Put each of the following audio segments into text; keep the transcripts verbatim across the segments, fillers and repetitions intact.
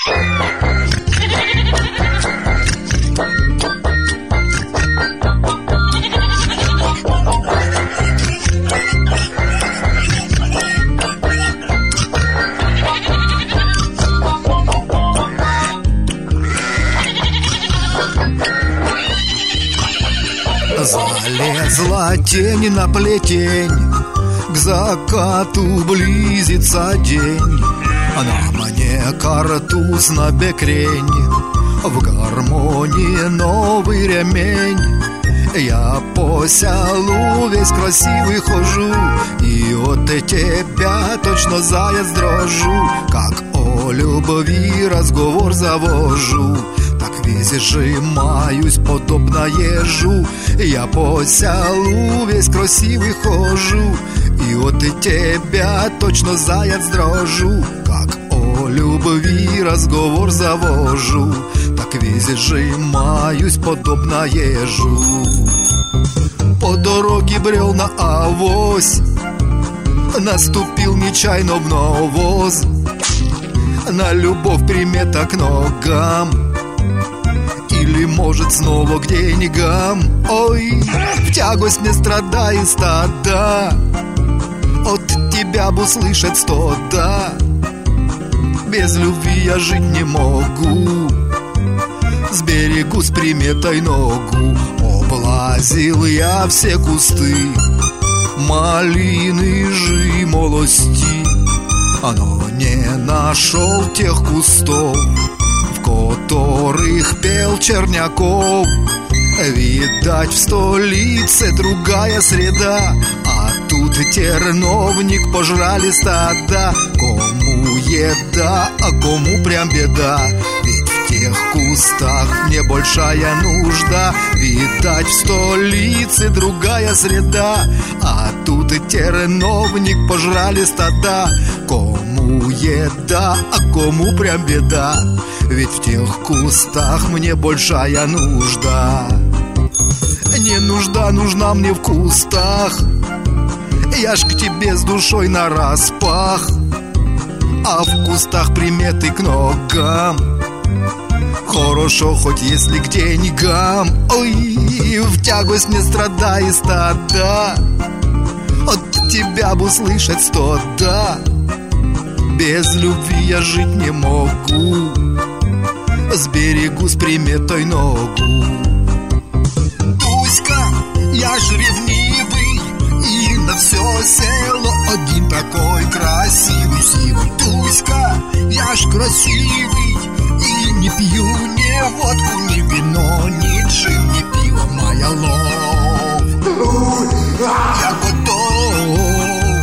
Залезла тень на плетень, к закату близится день. На мне картуз на бекрень, в гармонии новый ремень. Я по селу весь красивый хожу, и от тебя точно заяц дрожу. Как о любви разговор завожу, так весь сжимаюсь, подобно ежу. Я по селу весь красивый хожу, и от тебя точно заяц дрожу. Как о любви разговор завожу, так весь сжимаюсь, подобно ежу. По дороге брел на авось, наступил нечаянно в навоз. На любовь примета к ногам, или, может, снова к деньгам. Ой, в тягость не страдай, стада, от тебя бы услышать сто да. Без любви я жить не могу, с берегу с приметой ногу. Облазил я все кусты малины жимолости, но не нашел тех кустов, в которых пел Черняков. Видать, в столице другая среда, а тут терновник пожрали стада. Кому еда, а кому прям беда, ведь в тех кустах мне большая нужда. Видать, в столице другая среда, а тут терновник пожрали стада. Кому еда, а кому прям беда, ведь в тех кустах мне большая нужда. Не нужда нужна мне в кустах, я ж к тебе с душой нараспах. А в кустах приметы к ногам, хорошо, хоть если к деньгам. Ой, в тягость не страдай, стада, от тебя бы услышать сто да. Без любви я жить не могу, с берегу с приметой ногу. Туська, я ж ревнивый, и на все село один такой красивый сивый. Туська, я ж красивый, и не пью ни водку, ни вино, ни джин, ни пиво. Моя лов, я готов.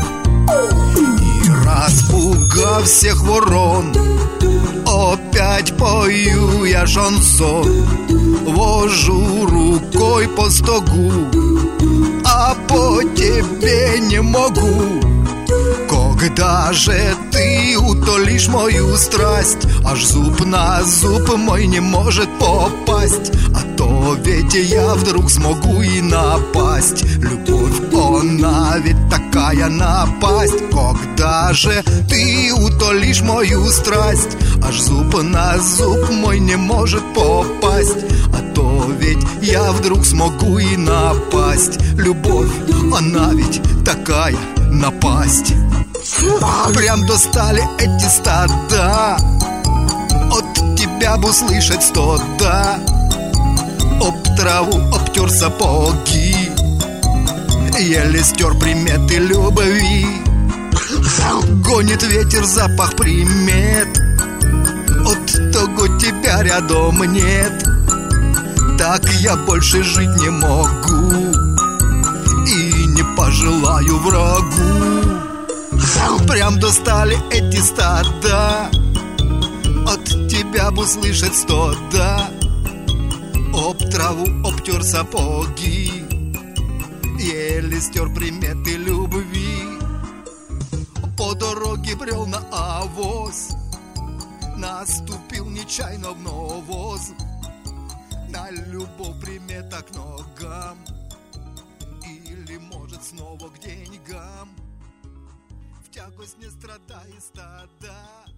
И распугав всех ворон, опять пою я шансон. Вожу рукой по стогу, а по тебе не могу. Когда же ты утолишь мою страсть, аж зуб на зуб мой не может попасть. А то ведь я вдруг смогу и напасть. Любовь, она ведь такая напасть. Когда же ты утолишь мою страсть, аж зуб на зуб мой не может попасть. А то ведь я вдруг смогу и напасть. Любовь, она ведь такая напасть. Прям достали эти стада, от тебя бы услышать сто да. Об траву обтер сапоги, еле стер приметы любви. Гонит ветер запах примет, от того тебя рядом нет. Так я больше жить не могу и не пожелаю врагу. Прям достали эти стада, от тебя бы услышать сто да. Об траву обтер сапоги, еле стер приметы любви. По дороге брел на авось, наступил нечаянно в навоз. На любовь примета к ногам, или, может, снова к деньгам. В тягость не страдай, стада.